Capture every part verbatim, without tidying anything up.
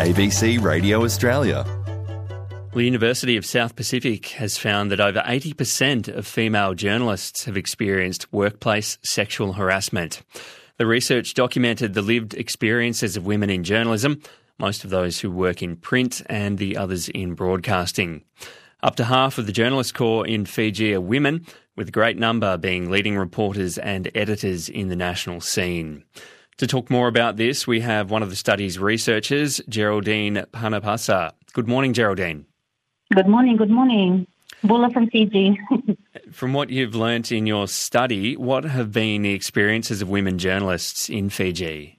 A B C Radio Australia. The University of South Pacific has found that over eighty percent of female journalists have experienced workplace sexual harassment. The research documented the lived experiences of women in journalism, most of those who work in print and the others in broadcasting. Up to half of the journalist corps in Fiji are women, with a great number being leading reporters and editors in the national scene. To talk more about this, we have one of the study's researchers, Geraldine Panapasa. Good morning, Geraldine. Good morning, good morning. Bula from Fiji. From what you've learnt in your study, what have been the experiences of women journalists in Fiji?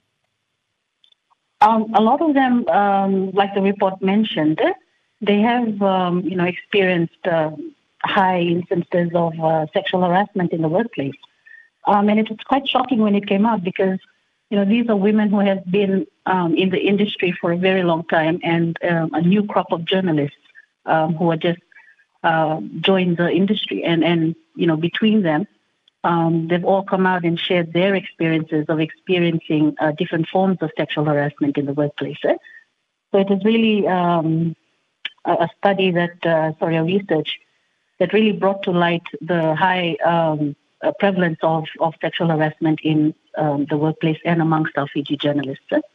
Um, a lot of them, um, like the report mentioned, they have, um, you know, experienced uh, high instances of uh, sexual harassment in the workplace. Um, and it was quite shocking when it came out because, you know, these are women who have been um, in the industry for a very long time, and um, a new crop of journalists um, who are just uh, joined the industry. And, and, you know, between them, um, they've all come out and shared their experiences of experiencing uh, different forms of sexual harassment in the workplace. Eh? So it is really um, a study that, uh, sorry, a research that really brought to light the high um, uh, prevalence of, of sexual harassment in um, the workplace and amongst our Fiji journalists. Eh?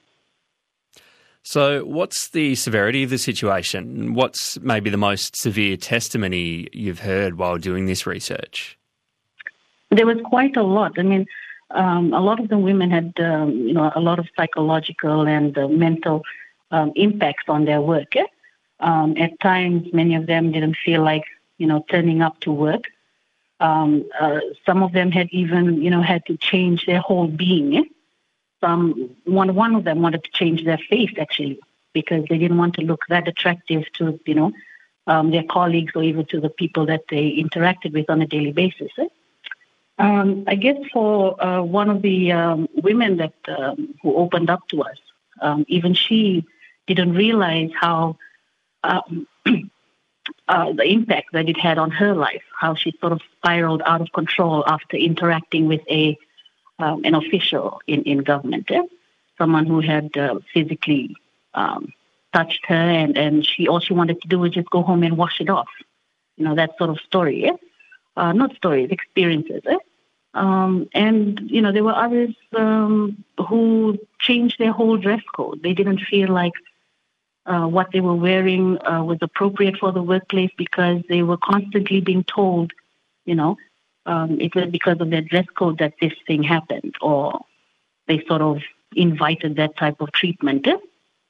So what's the severity of the situation? What's maybe the most severe testimony you've heard while doing this research? There was quite a lot. I mean, um, a lot of the women had, um, you know, a lot of psychological and uh, mental um, impacts on their work. Eh? Um, at times, many of them didn't feel like, you know, turning up to work. Um, uh, some of them had even, you know, had to change their whole being. Eh? Some one one of them wanted to change their face actually because they didn't want to look that attractive to, you know, um, their colleagues or even to the people that they interacted with on a daily basis. Eh? Um, I guess for uh, one of the um, women that um, who opened up to us, um, even she didn't realize how um, uh, the impact that it had on her life, how she sort of spiraled out of control after interacting with a um, an official in, in government, eh? Someone who had uh, physically um, touched her, and, and she all she wanted to do was just go home and wash it off. You know, that sort of story, eh? Uh, not stories, experiences. Eh? Um, and, you know, there were others um, who changed their whole dress code. They didn't feel like uh, what they were wearing uh, was appropriate for the workplace because they were constantly being told, you know, um, it was because of their dress code that this thing happened, or they sort of invited that type of treatment. Eh?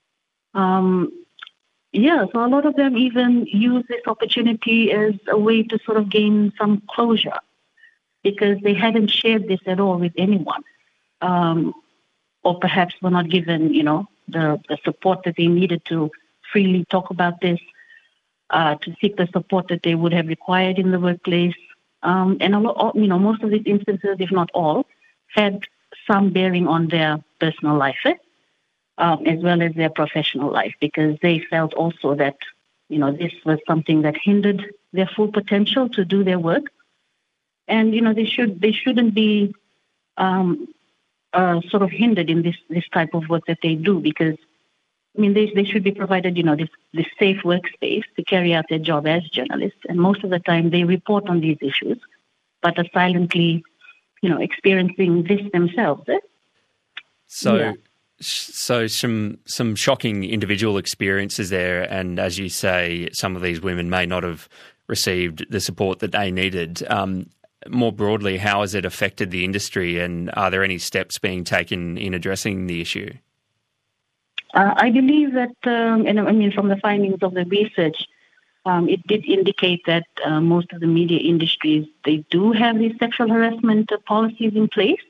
Um, Yeah, so a lot of them even use this opportunity as a way to sort of gain some closure because they hadn't shared this at all with anyone, um, or perhaps were not given, you know, the, the support that they needed to freely talk about this, uh, to seek the support that they would have required in the workplace. Um, and, a lot, you know, most of these instances, if not all, had some bearing on their personal life. Eh? Um, as well as their professional life, because they felt also that, you know, this was something that hindered their full potential to do their work. And, you know, they should, they shouldn't be um, uh, sort of hindered in this, this type of work that they do, because, I mean, they, they should be provided, you know, this, this safe workspace to carry out their job as journalists. And most of the time they report on these issues, but are silently, you know, experiencing this themselves. Eh? So... Yeah. So some some shocking individual experiences there, and as you say, some of these women may not have received the support that they needed. Um, more broadly, how has it affected the industry, and are there any steps being taken in addressing the issue? Uh, I believe that, um, and I mean, from the findings of the research, um, it did indicate that uh, most of the media industries, they do have these sexual harassment uh, policies in place.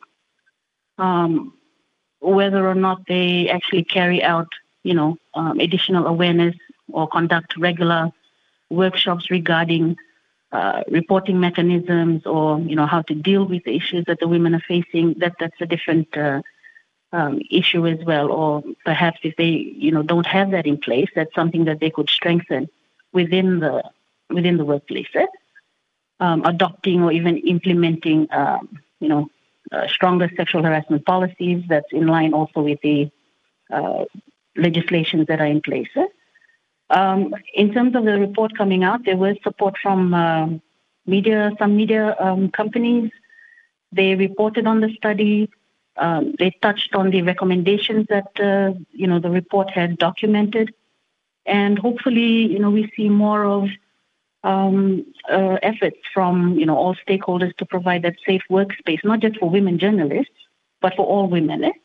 Um, whether or not they actually carry out, you know, um, additional awareness or conduct regular workshops regarding uh, reporting mechanisms or, you know, how to deal with the issues that the women are facing, that that's a different uh, um, issue as well. Or perhaps if they, you know, don't have that in place, that's something that they could strengthen within the within the workplace. Eh? Um, adopting or even implementing, um, you know, Uh, stronger sexual harassment policies that's in line also with the uh, legislations that are in place. Eh? Um, in terms of the report coming out, there was support from uh, media, some media um, companies. They reported on the study. Um, they touched on the recommendations that uh, you know the report had documented, and hopefully, you know, we see more of um, uh, efforts from you know all stakeholders to provide that safe workspace, not just for women journalists, but for all women. Eh?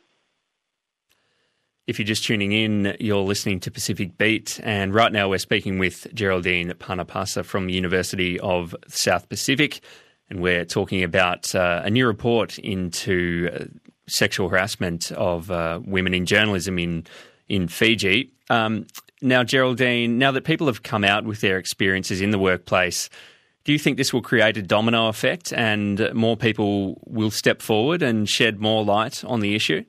If you're just tuning in, you're listening to Pacific Beat, and right now we're speaking with Geraldine Panapasa from the University of South Pacific, and we're talking about uh, a new report into uh, sexual harassment of uh, women in journalism in in Fiji. Um, now, Geraldine, now that people have come out with their experiences in the workplace, do you think this will create a domino effect and more people will step forward and shed more light on the issue?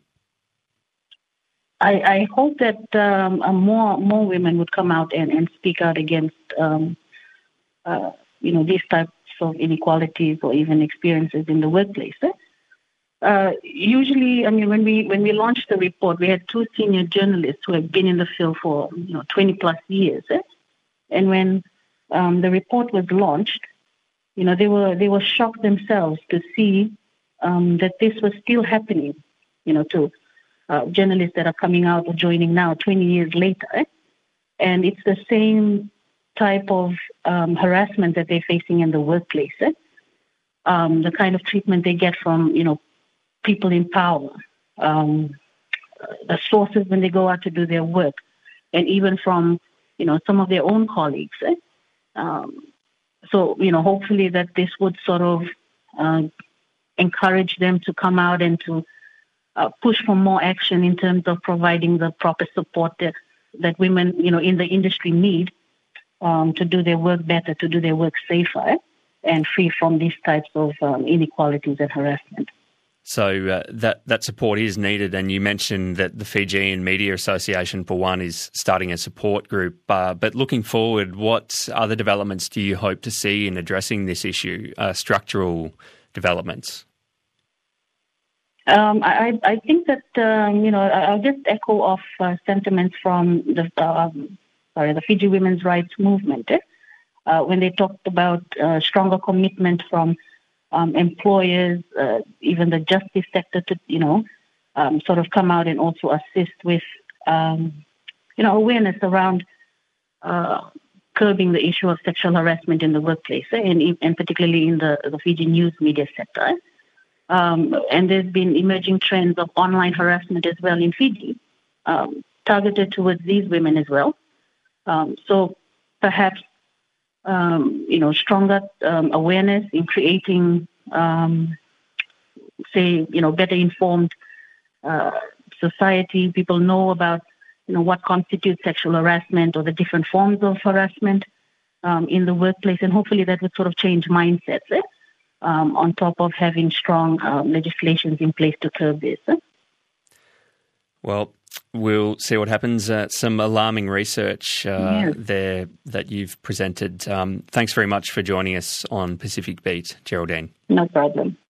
I, I hope that um, uh, more more women would come out and, and speak out against um, uh, you know these types of inequalities or even experiences in the workplace. Eh? Uh, usually, I mean, when we when we launched the report, we had two senior journalists who have been in the field for you know twenty plus years. Eh? And when um, the report was launched, you know they were they were shocked themselves to see um, that this was still happening. You know to Uh, journalists that are coming out or joining now twenty years later. Eh? And it's the same type of um, harassment that they're facing in the workplace. Eh? Um, the kind of treatment they get from, you know, people in power, um, the sources when they go out to do their work, and even from, you know, some of their own colleagues. Eh? Um, so, you know, hopefully that this would sort of uh, encourage them to come out and to Uh, push for more action in terms of providing the proper support that, that women, you know, in the industry need um, to do their work better, to do their work safer, eh? and free from these types of um, inequalities and harassment. So uh, that that support is needed, and you mentioned that the Fijian Media Association, for one, is starting a support group. Uh, but looking forward, what other developments do you hope to see in addressing this issue, uh, structural developments? Um, I, I think that, um, you know, I'll just echo off uh, sentiments from the um, sorry, the Fiji women's rights movement, eh? uh, when they talked about uh, stronger commitment from um, employers, uh, even the justice sector to, you know, um, sort of come out and also assist with, um, you know, awareness around uh, curbing the issue of sexual harassment in the workplace, eh? and, and particularly in the, the Fiji news media sector. Eh? Um, and there's been emerging trends of online harassment as well in Fiji, um, targeted towards these women as well. Um, so perhaps, um, you know, stronger um, awareness in creating, um, say, you know, better informed uh, society. People know about, you know, what constitutes sexual harassment or the different forms of harassment um, in the workplace, and hopefully that would sort of change mindsets. Eh? Um, on top of having strong um, legislations in place to curb this. Eh? Well, we'll see what happens. Uh, some alarming research uh, yes. there that you've presented. Um, thanks very much for joining us on Pacific Beat, Geraldine. No problem.